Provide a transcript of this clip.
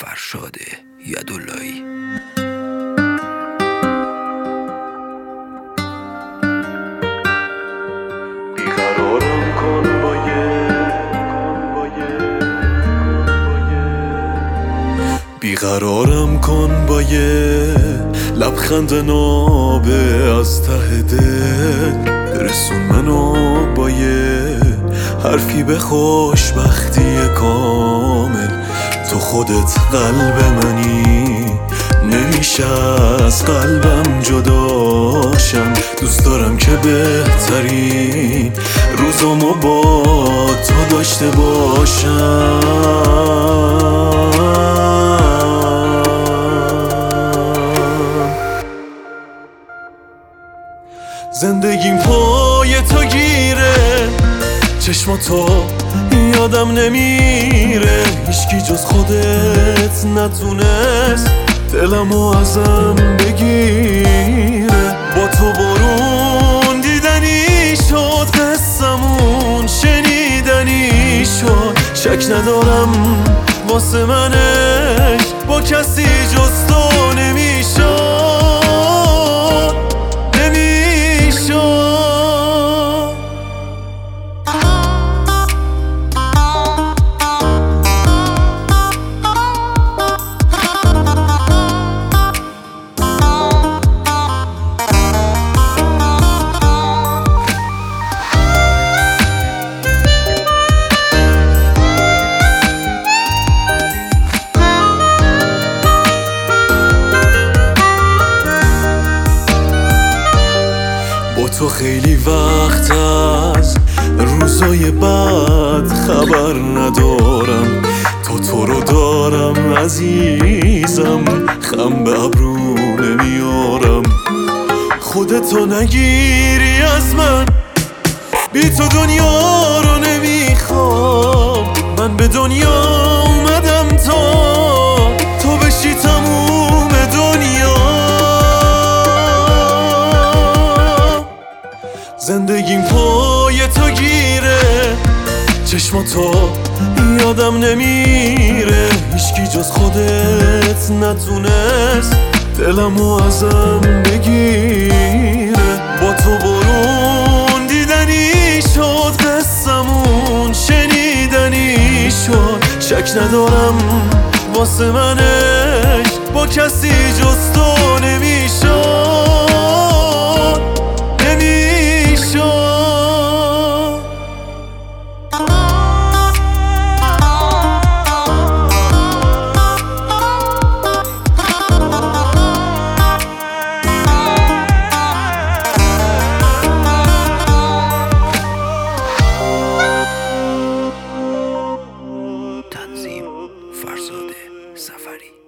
فرشاد یداللهی. بیقرارم کن بیقرارم کن با یه لبخند نابه از ته دل، برسون منو با یه حرفی به خوشبختی کامل. تو خودت قلب منی، نمیشه از قلبم جداشم. دوست دارم که بهترین روزامو با تو داشته باشم. زندگیم پای تو گیره، چشماتو یادم نمیره. هیچکی جز خودت نتونست دلمو ازم بگیره. با تو بارون دیدنی شد، قصمون شنیدنی شد. شک ندارم واسه منش با کسی جز تو نمیشد. با تو خیلی وقت از روزای بعد خبر ندارم. تو رو دارم عزیزم، خم به ابرو نمیارم. خودتو نگیری از من، بی تو دنیا رو نمیخوام. من به دنیا اومدم تا تو بشی تموم دنیا. زندگیم پای تو گیره، چشماتو یادم نمیره. هیچکی جز خودت نتونست دلمو ازم بگیره. با تو بارون دیدنی شد، قصمون شنیدنی شد. شک ندارم واسه منش با کسی جز تو نمیشد. تنظیم فرزاد سفری.